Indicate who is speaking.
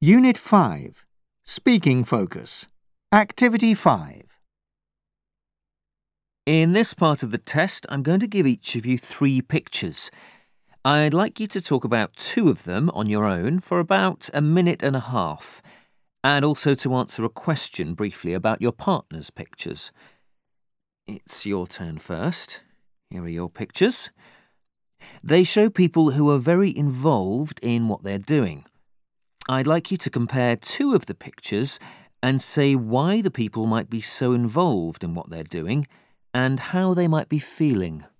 Speaker 1: Unit 5. Speaking Focus. Activity 5.
Speaker 2: In this part of the test, I'm going to give each of you 3 pictures. I'd like you to talk about 2 of them on your own for about a minute and a half, and also to answer a question briefly about your partner's pictures. It's your turn first. Here are your pictures. They show people who are very involved in what they're doing. I'd like you to compare 2 of the pictures and say why the people might be so involved in what they're doing and how they might be feeling.